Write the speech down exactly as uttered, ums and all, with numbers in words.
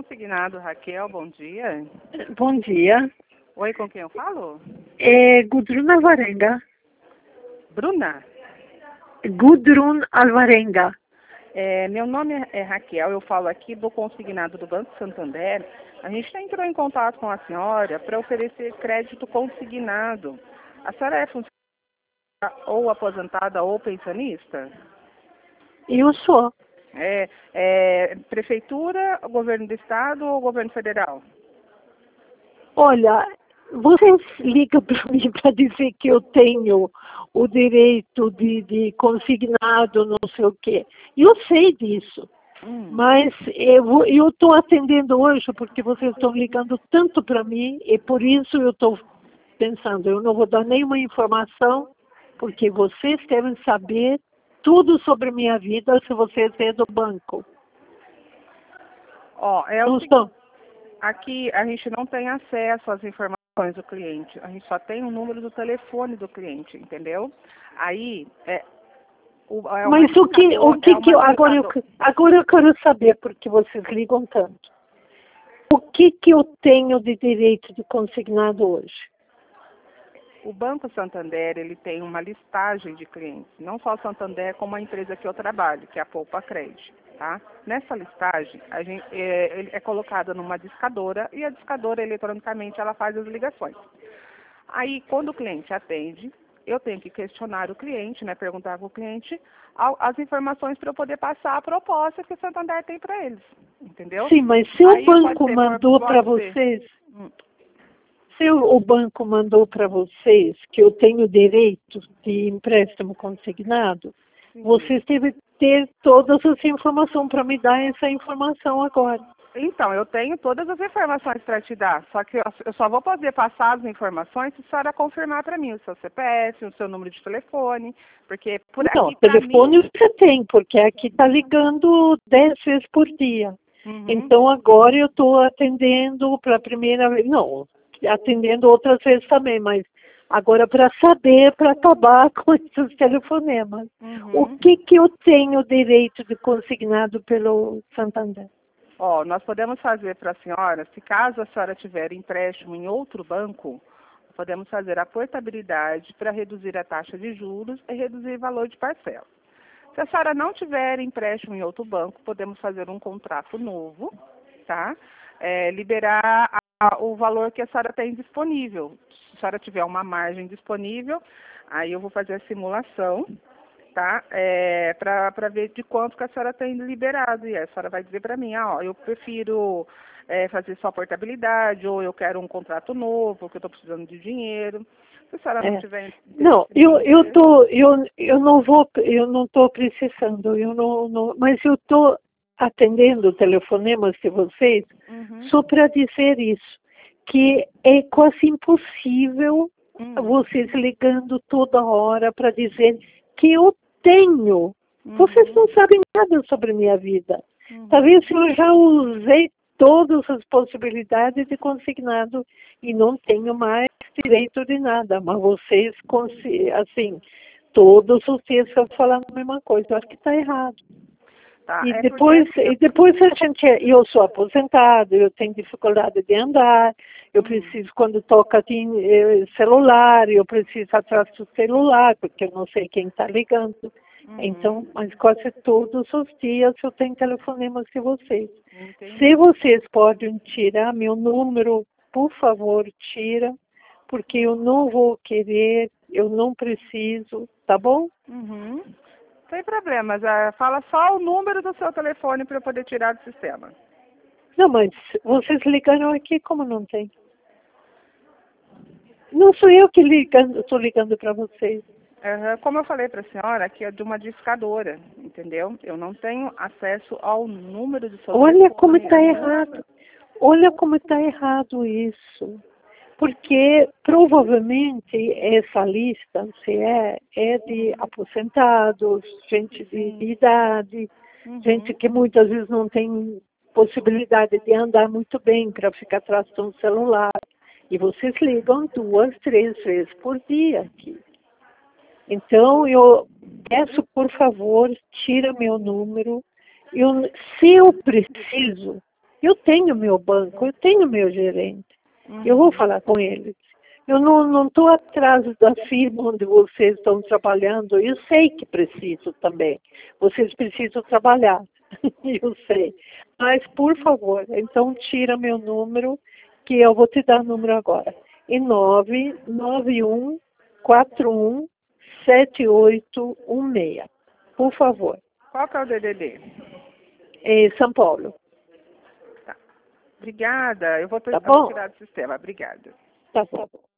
Consignado, Raquel, bom dia. Bom dia. Oi, com quem eu falo? É Gudrun Alvarenga. Bruna? Gudrun Alvarenga. É, meu nome é Raquel, eu falo aqui do consignado do Banco Santander. A gente já entrou em contato com a senhora para oferecer crédito consignado. A senhora é funcionária ou aposentada ou pensionista? Eu sou. É, é prefeitura, governo do estado ou governo federal? Olha, você liga para mim para dizer que eu tenho o direito de, de consignado, não sei o quê. Eu sei disso. Hum. Mas eu estou atendendo hoje porque vocês estão ligando tanto para mim e por isso eu estou pensando, eu não vou dar nenhuma informação porque vocês querem saber tudo sobre minha vida se vocês é do banco. Ó, é o seguinte, aqui a gente não tem acesso às informações do cliente, a gente só tem o número do telefone do cliente, entendeu? Aí, é, o, é Mas o que, o que, é que eu, agora, eu, agora eu quero saber, porque vocês ligam tanto. O que que eu tenho de direito de consignado hoje? O Banco Santander, ele tem uma listagem de clientes, não só o Santander, como a empresa que eu trabalho, que é a Poupa Crédito, tá? Nessa listagem, a gente, é, ele é colocada numa discadora e a discadora, eletronicamente, ela faz as ligações. Aí, quando o cliente atende, eu tenho que questionar o cliente, né, perguntar para o cliente as informações para eu poder passar a proposta que o Santander tem para eles, entendeu? Sim, mas se Aí, o banco mandou para vocês... Hum. Se o banco mandou para vocês que eu tenho direito de empréstimo consignado, sim, vocês devem ter todas as informações para me dar essa informação agora. Então, eu tenho todas as informações para te dar, só que eu só vou poder passar as informações se a senhora confirmar para mim o seu C P F, o seu número de telefone, porque por não, aqui... Não, telefone mim... você tem, porque aqui está ligando dez vezes por dia. Uhum. Então, agora eu estou atendendo para a primeira vez, não... atendendo outras vezes também, mas agora para saber, para acabar com esses telefonemas. Uhum. O que que eu tenho direito de consignado pelo Santander? Ó, nós podemos fazer para a senhora, se caso a senhora tiver empréstimo em outro banco, podemos fazer a portabilidade para reduzir a taxa de juros e reduzir o valor de parcela. Se a senhora não tiver empréstimo em outro banco, podemos fazer um contrato novo, tá? É, liberar a, o valor que a senhora tem disponível. Se a senhora tiver uma margem disponível, aí eu vou fazer a simulação, tá? É, para ver de quanto que a senhora tem liberado. E a senhora vai dizer para mim, ah, ó, eu prefiro é, fazer só portabilidade, ou eu quero um contrato novo, porque eu estou precisando de dinheiro. Se a senhora não é. tiver... Não, eu, eu, tô, eu, eu não vou, eu não estou precisando, eu não, não, mas eu estou atendendo telefonemas de vocês, uhum, só para dizer isso, que é quase impossível uhum. vocês ligando toda hora para dizer que eu tenho. Uhum. Vocês não sabem nada sobre minha vida. Uhum. Talvez eu já usei todas as possibilidades de consignado e não tenho mais direito de nada, mas vocês, assim, todos os dias estão falando a mesma coisa. Eu acho que está errado. Tá, e, é depois, porque... e depois a gente, eu sou aposentado, eu tenho dificuldade de andar, eu hum. preciso, quando toca de celular, eu preciso atrás do celular, porque eu não sei quem está ligando. Uhum. Então, mas quase todos os dias eu tenho telefonemas de vocês. Entendi. Se vocês podem tirar meu número, por favor, tira, porque eu não vou querer, eu não preciso, tá bom? Uhum. Sem problemas, fala só o número do seu telefone para eu poder tirar do sistema. Não, mas vocês ligaram aqui, como não tem? Não sou eu que estou ligando para vocês. Uhum. Como eu falei para a senhora, aqui é de uma discadora, entendeu? Eu não tenho acesso ao número do seu Olha telefone. Como está errado. Olha como está errado isso. Porque provavelmente essa lista se é, é de aposentados, gente de, de idade, uhum. gente que muitas vezes não tem possibilidade de andar muito bem para ficar atrás de um celular. E vocês ligam duas, três vezes por dia aqui. Então, eu peço, por favor, tira meu número. Eu, se eu preciso, Eu tenho meu banco, eu tenho meu gerente. Uhum. Eu vou falar com eles. Eu não estou atrás da firma onde vocês estão trabalhando. Eu sei que preciso também. Vocês precisam trabalhar. Eu sei. Mas, por favor, então tira meu número, que eu vou te dar o número agora. E nove nove um quatro um sete oito um seis. Por favor. Qual que é o D D D? É São Paulo. Tá. Obrigada. Eu vou, Tá bom? tirar do sistema. Obrigada. Tá, tá bom.